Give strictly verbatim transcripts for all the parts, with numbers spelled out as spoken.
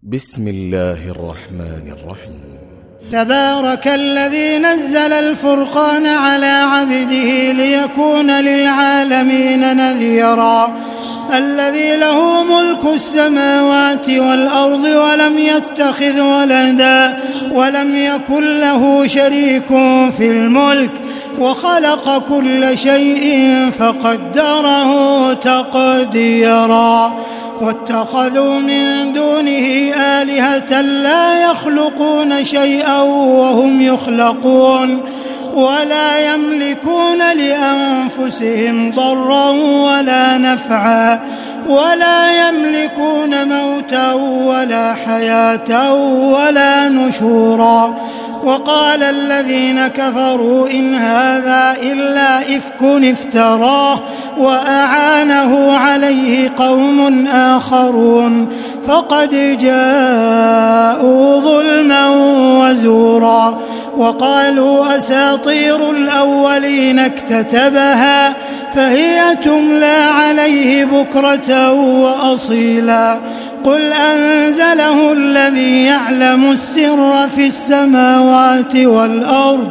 بسم الله الرحمن الرحيم. تبارك الذي نزل الفرقان على عبده ليكون للعالمين نذيرا الذي له ملك السماوات والأرض ولم يتخذ ولدا ولم يكن له شريك في الملك وخلق كل شيء فقدره تقديرا واتخذوا من دونه آلهة لا يخلقون شيئا وهم يخلقون ولا يملكون لأنفسهم ضرا ولا نفعا ولا يملكون موتا ولا حياة ولا نشورا. وقال الذين كفروا إن هذا إلا إفك افتراه وأعانه عليه قوم آخرون فقد جاءوا ظلما وزورا. وقالوا أساطير الأولين اكتتبها فهي تملى عليه بكرة وأصيلا. قل أنزله الذي يعلم السر في السماوات والأرض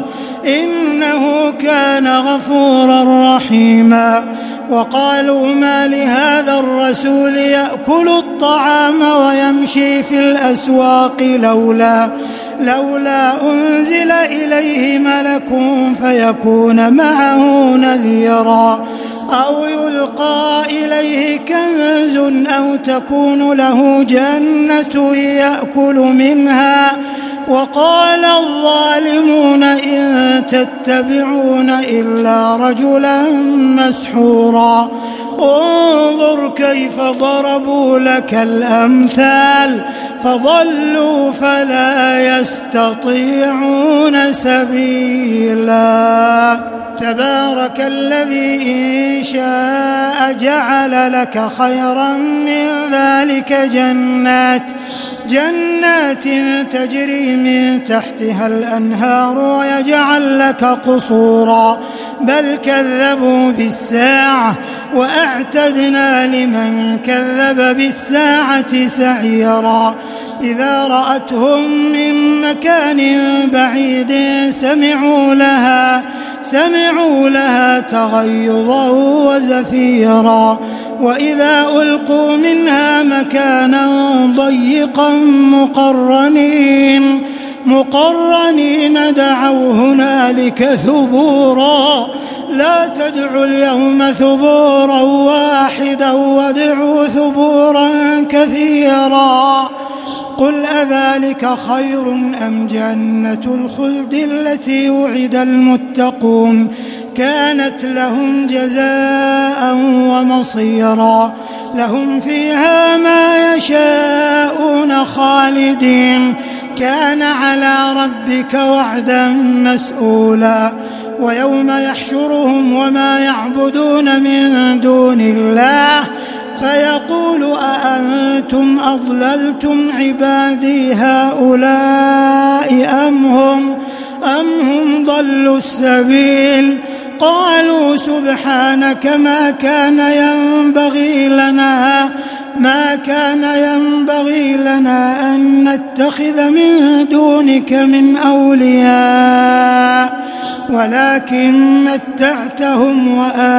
إنه كان غفورا رحيما. وقالوا ما لهذا الرسول يأكل الطعام ويمشي في الأسواق لولا لولا أنزل إليه ملك فيكون معه نذيرا أو يلقى إليه كنز أو تكون له جنة يأكل منها. وقال الظالمون إن تتبعون إلا رجلا مسحورا. انظر كيف ضربوا لك الأمثال فضلوا فلا يستطيعون سبيلا. تبارك الذي إن شاء جعل لك خيرا من ذلك جنات جنات تجري من تحتها الأنهار ويجعل لك قصورا بل كذبوا بالساعة وأعتدنا لمن كذب بالساعة سعيرا. إذا رأتهم من مكان بعيد سمعوا لها سمعوا لها تغيظا وزفيرا. وإذا ألقوا منها مكانا ضيقا مقرنين مقرنين دعوا هنالك ثبورا لا تدعوا اليوم ثبورا واحدا وادعوا ثبورا كثيرا. قل أذلك خير أم جنة الخلد التي وعد المتقون كانت لهم جزاء ومصيرا لهم فيها ما يشاءون خالدين كان على ربك وعدا مسئولا. ويوم يحشرهم وما يعبدون من دون الله فيقول أأنتم أضللتم عبادي هؤلاء أم هم أم هم ضلوا السبيل. قالوا سبحانك ما كان ينبغي لنا ما كان ينبغي لنا أن نتخذ من دونك من أولياء ولكن متعتهم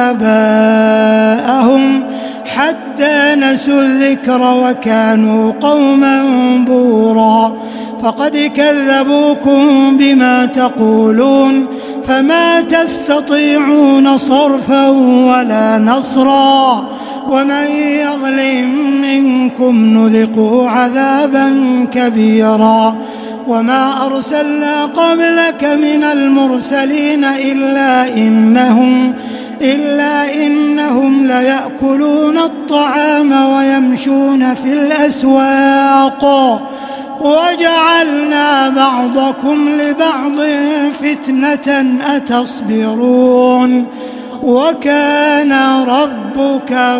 وآباءهم حتى نسوا الذكر وكانوا قوما بورا. فقد كذبوكم بما تقولون فما تستطيعون صرفا ولا نصرا. ومن يظلم منكم نذقه عذابا كبيرا. وما أرسلنا قبلك من المرسلين إلا إنهم إلا إنهم ليأكلون الطعام ويمشون في الأسواق وجعلنا بعضكم لبعض فتنة أتصبرون وكان ربك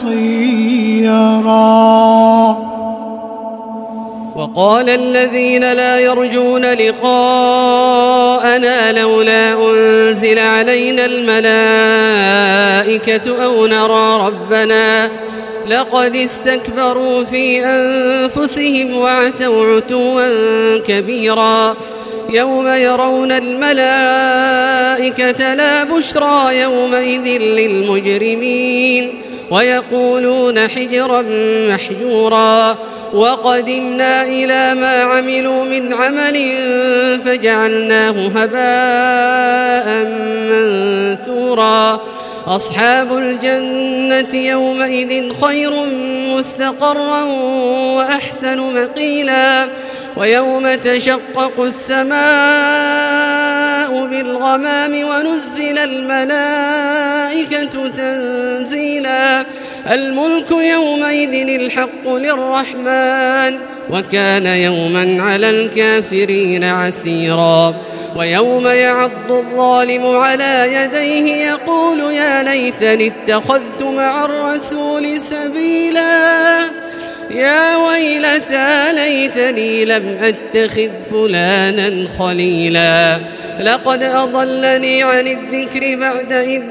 بصيرا. وقال الذين لا يرجون لقاءنا لولا أنزل علينا الملائكة أو نرى ربنا لقد استكبروا في أنفسهم وعتوا عتوا كبيرا يوم يرون الملائكة لا بشرى يومئذ للمجرمين ويقولون حجرا محجورا وقدمنا إلى ما عملوا من عمل فجعلناه هباء منثورا أصحاب الجنة يومئذ خير مستقرا وأحسن مقيلا ويوم تشقق السماء بالغمام ونزل الملائكة تنزيلا الملك يومئذ الحق للرحمن وكان يوما على الكافرين عسيرا ويوم يعض الظالم على يديه يقول يا ليتني اتخذت مع الرسول سبيلا يا ويلتى ليتني لم أتخذ فلانا خليلا لقد أضلني عن الذكر بعد إذ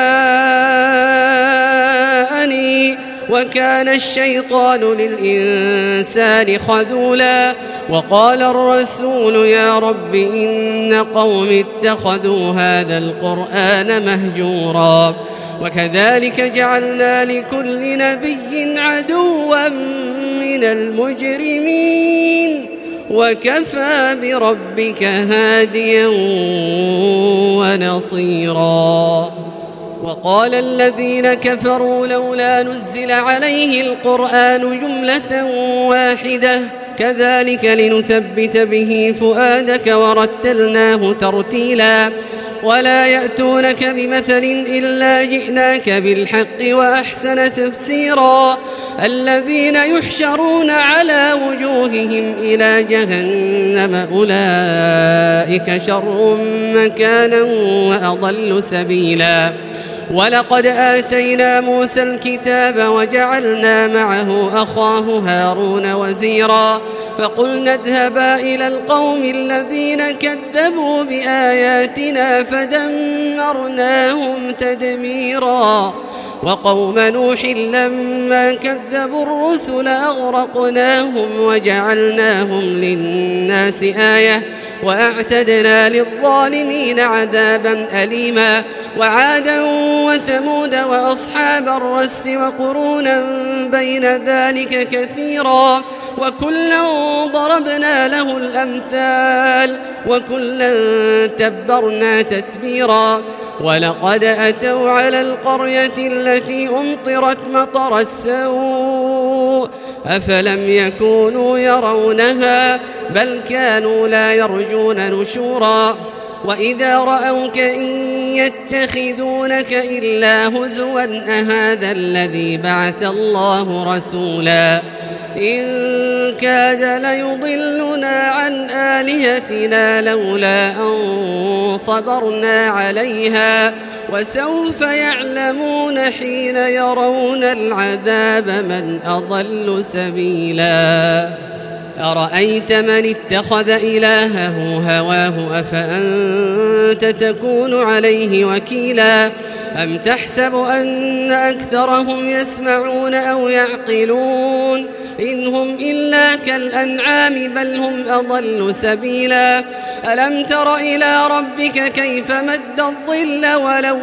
جاءني وكان الشيطان للإنسان خذولا وقال الرسول يا رب إن قوم اتخذوا هذا القرآن مهجورا وكذلك جعلنا لكل نبي عدوا من المجرمين وكفى بربك هاديا ونصيرا وقال الذين كفروا لولا نزل عليه القرآن جملة واحدة كذلك لنثبت به فؤادك ورتلناه ترتيلا ولا يأتونك بمثل إلا جئناك بالحق وأحسن تفسيرا الذين يحشرون على وجوههم إلى جهنم أولئك شر مكانا وأضل سبيلا ولقد آتينا موسى الكتاب وجعلنا معه أخاه هارون وزيرا فقلنا اذهبا إلى القوم الذين كذبوا بآياتنا فدمرناهم تدميرا وقوم نوح لما كذبوا الرسل أغرقناهم وجعلناهم للناس آية وأعتدنا للظالمين عذابا أليما وعادا وثمود وأصحاب الرس وقرونا بين ذلك كثيرا وكلا ضربنا له الأمثال وكلا تبرنا تتبيرا ولقد أتوا على القرية التي أمطرت مطر السوء أفلم يكونوا يرونها بل كانوا لا يرجون نشورا وإذا رأوك إن يتخذونك إلا هزوا أهذا الذي بعث الله رسولا إن كاد ليضلنا عن آلهتنا لولا أن صبرنا عليها وسوف يعلمون حين يرون العذاب من أضل سبيلا أرأيت من اتخذ إلهه هواه أفأنت تكون عليه وكيلا أم تحسب أن أكثرهم يسمعون أو يعقلون إن هم إلا كالأنعام بل هم أضل سبيلا ألم تر إلى ربك كيف مد الظل ولو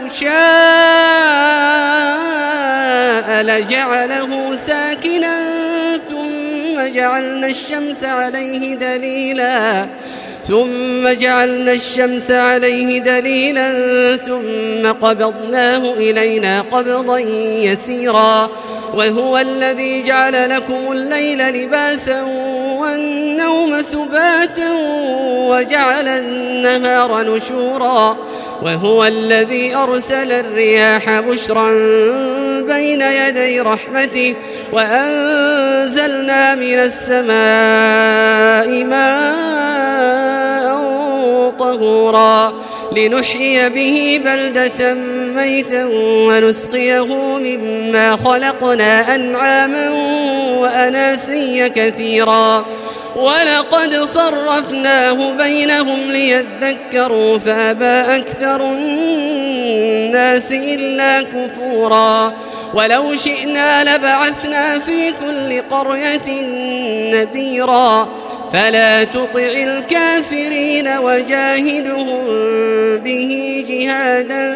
شاء لجعله ساكنا ثم جعلنا الشمس عليه دليلا ثم جعلنا الشمس عليه دليلا ثم قبضناه إلينا قبضا يسيرا وهو الذي جعل لكم الليل لباسا والنوم سباتا وجعل النهار نشورا وهو الذي أرسل الرياح بشرا بين يدي رحمته وأنزلنا من السماء ماء طهورا لنحيي به بلدة ميتا ونسقيه مما خلقنا أنعاما وأناسيا كثيرا ولقد صرفناه بينهم ليذكروا فأبى أكثر الناس إلا كفورا ولو شئنا لبعثنا في كل قرية نذيرا فلا تطع الكافرين وجاهدهم به جهادا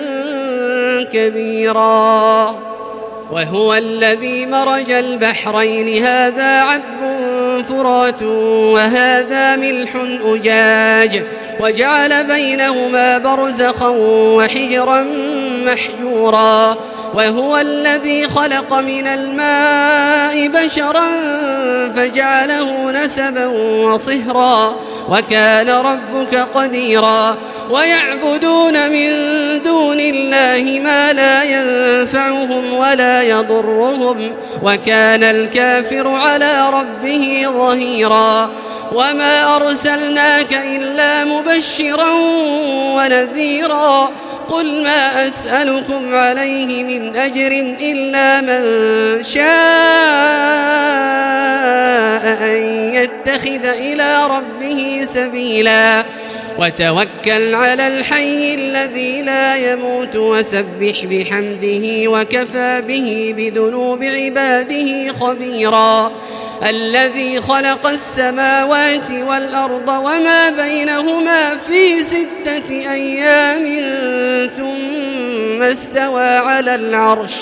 كبيرا. وهو الذي مرج البحرين هذا عذب فرات وهذا ملح أجاج وجعل بينهما برزخا وحجرا محجورا. وهو الذي خلق من الماء بشرا فجعله نسبا وصهرا وكان ربك قديرا. ويعبدون من دون الله ما لا ينفعهم ولا يضرهم وكان الكافر على ربه ظهيرا. وما أرسلناك إلا مبشرا ونذيرا. قل ما أسألكم عليه من أجر إلا من شاء أن يتخذ إلى ربه سبيلا. وتوكل على الحي الذي لا يموت وسبح بحمده وكفى به بذنوب عباده خبيرا. الذي خلق السماوات والأرض وما بينهما في ستة أيام ثم استوى على العرش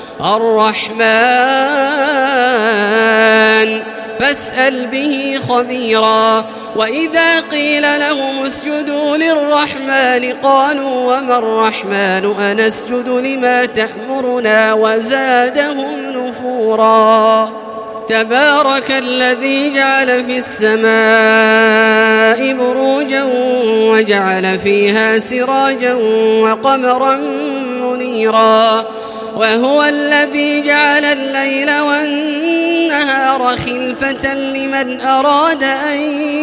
الرحمن فاسأل به خبيرا. وإذا قيل لهم اسجدوا للرحمن قالوا وما الرحمن أنسجد لما تأمرنا وزادهم نفورا. تبارك الذي جعل في السماء بروجا وجعل فيها سراجا وقمرا منيرا. وهو الذي جعل الليل والنهار خلفة لمن أراد أن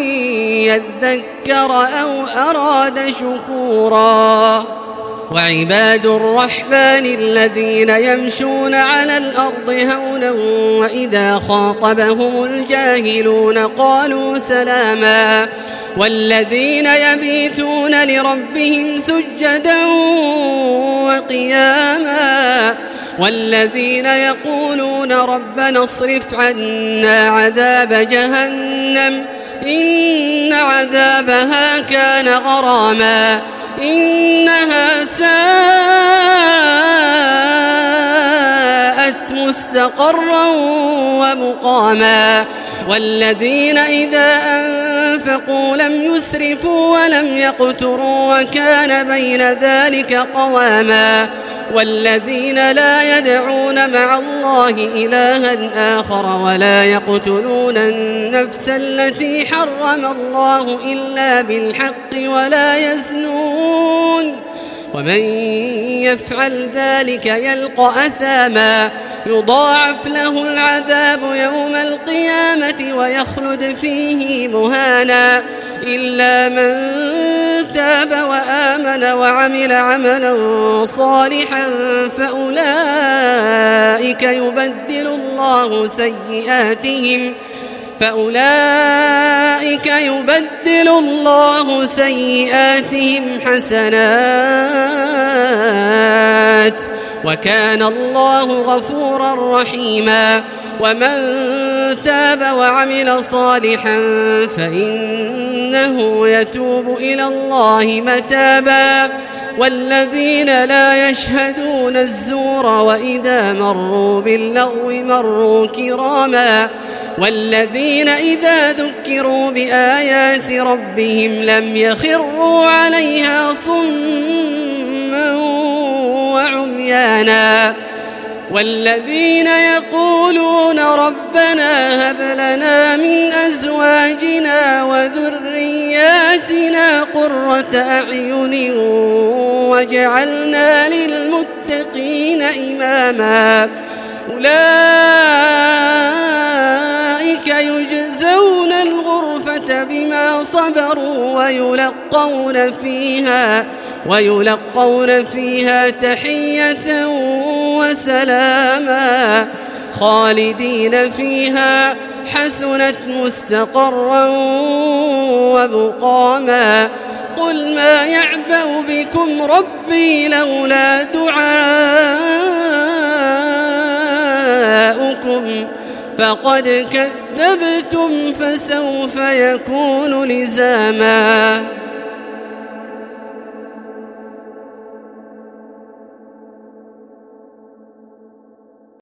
يذكر أو أراد شكورا. وعباد الرحمن الذين يمشون على الأرض هونا وإذا خاطبهم الجاهلون قالوا سلاما. والذين يبيتون لربهم سجدا وقياما. والذين يقولون ربنا اصرف عنا عذاب جهنم إن عذابها كان غراما إنها ساءت مستقرا ومقاما. والذين إذا أنفقوا لم يسرفوا ولم يقتروا وكان بين ذلك قواما. والذين لا يدعون مع الله إلها آخر ولا يقتلون النفس التي حرم الله إلا بالحق ولا يزنون ومن يفعل ذلك يلقى أثاما يضاعف له العذاب يوم القيامة ويخلد فيه مهانا إلا من تاب وآمن وعمل عملا صالحا فأولئك يبدل الله سيئاتهم فأولئك يبدل الله سيئاتهم حسنات وكان الله غفورا رحيما. ومن تاب وعمل صالحا فإنه يتوب إلى الله متابا. والذين لا يشهدون الزور وإذا مروا باللغو مروا كراما. والذين إذا ذكروا بآيات ربهم لم يخروا عليها صما وعميانا. والذين يقولون ربنا هب لنا من أزواجنا وذرياتنا قرة أعين واجعلنا للمتقين إماما. أولئك يجزون الغرفة بما صبروا ويلقون فيها ويلقون فيها تحية وسلاما خالدين فيها حسنت مستقرا ومقاما. قل ما يعبأ بكم ربي لولا دعاء كذبتم فقد كذبتم فسوف يكون لزاما.